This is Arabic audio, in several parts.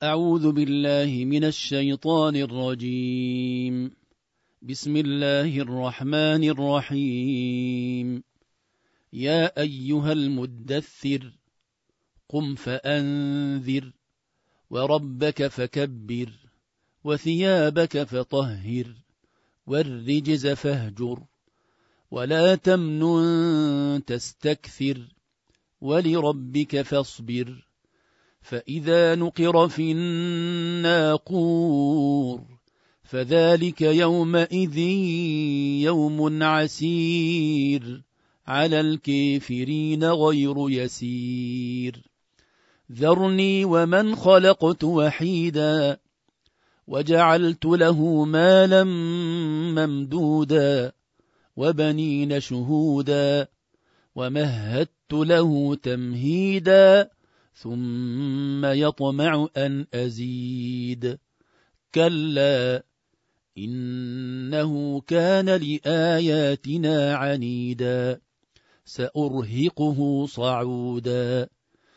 أعوذ بالله من الشيطان الرجيم. بسم الله الرحمن الرحيم. يا أيها المدثر قم فأنذر وربك فكبر وثيابك فطهر والرجز فاهجر ولا تمنن تستكثر ولربك فاصبر فإذا نقر في الناقور فذلك يومئذ يوم عسير على الكافرين غير يسير. ذرني ومن خلقت وحيدا وجعلت له مالا ممدودا وبنين شهودا ومهدت له تمهيدا ثم يطمع أن أزيد كلا إنه كان لآياتنا عنيدا سأرهقه صعودا.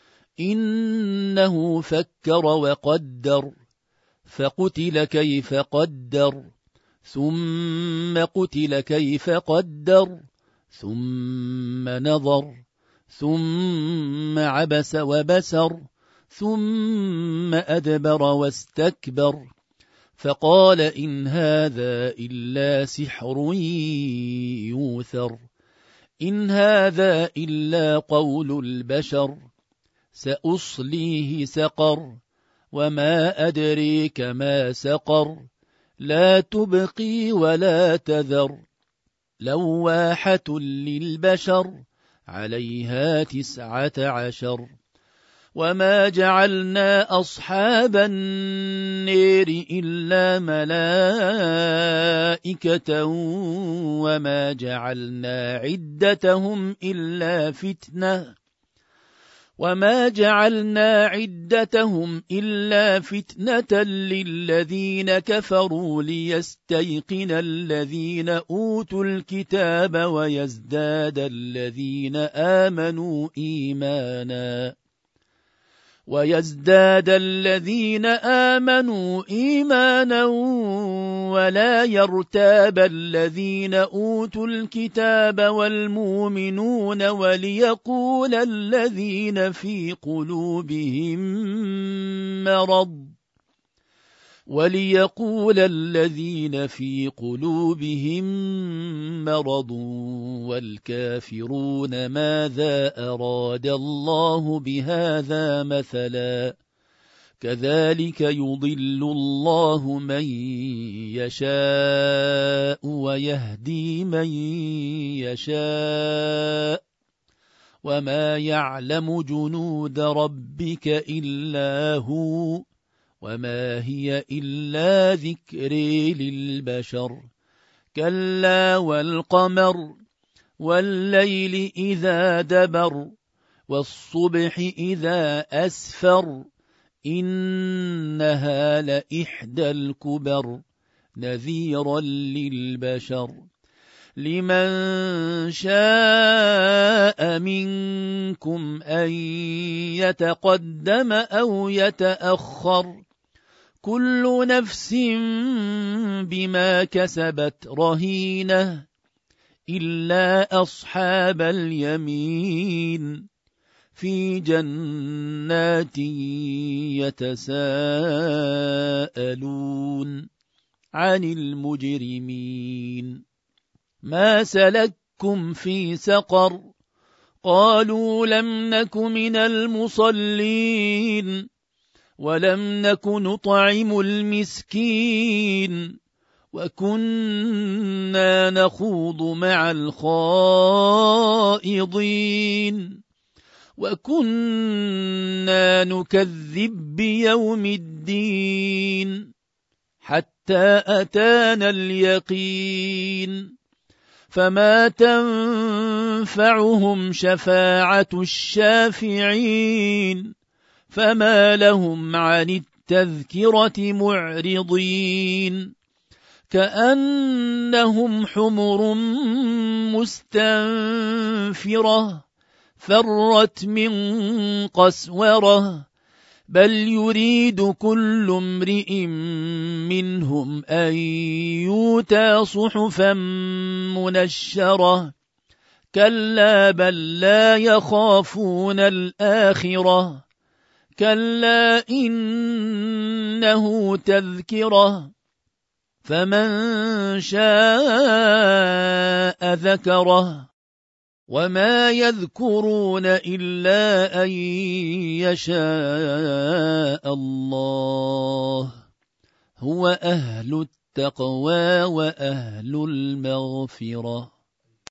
إنه فكر وقدر فقتل كيف قدر ثم قتل كيف قدر ثم نظر ثم عبس وبسر ثم أدبر واستكبر فقال إن هذا إلا سحر يوثر إن هذا إلا قول البشر سأصليه سقر وما أدريك ما سقر لا تبقي ولا تذر لواحة للبشر عليها 19. وما جعلنا أصحاب النير إلا ملائكة وما جعلنا عدتهم إلا فتنة للذين كفروا ليستيقن الذين أوتوا الكتاب ويزداد الذين آمنوا إيمانا ولا يرتاب الذين أوتوا الكتاب والمؤمنون وليقول الذين في قلوبهم مرض والكافرون ماذا أراد الله بهذا مثلا كذلك يضل الله من يشاء ويهدي من يشاء وما يعلم جنود ربك إلا هو وما هي إلا ذكر للبشر. كلا والقمر والليل إذا دبر والصبح إذا أسفر إنها لإحدى الكبر نذيرا للبشر. لمن شاء منكم أن يتقدم أو يتأخر كل نفس بما كسبت رهينة إلا أصحاب اليمين في جنات يتساءلون عن المجرمين ما سلككم في سقر قالوا لم نك من المصلين ولم نك نطعم المسكين وكنا نخوض مع الخائضين وكنا نكذب بيوم الدين حتى أتانا اليقين فما تنفعهم شفاعة الشافعين فما لهم عن التذكرة معرضين كأنهم حمر مستنفرة فرت من قسورة بل يريد كل امرئ منهم أن يؤتى صحفا منشرة كلا بل لا يخافون الآخرة كلا إنه تذكرة فمن شاء ذكره وما يذكرون إلا أن يشاء الله هو أهل التقوى وأهل المغفرة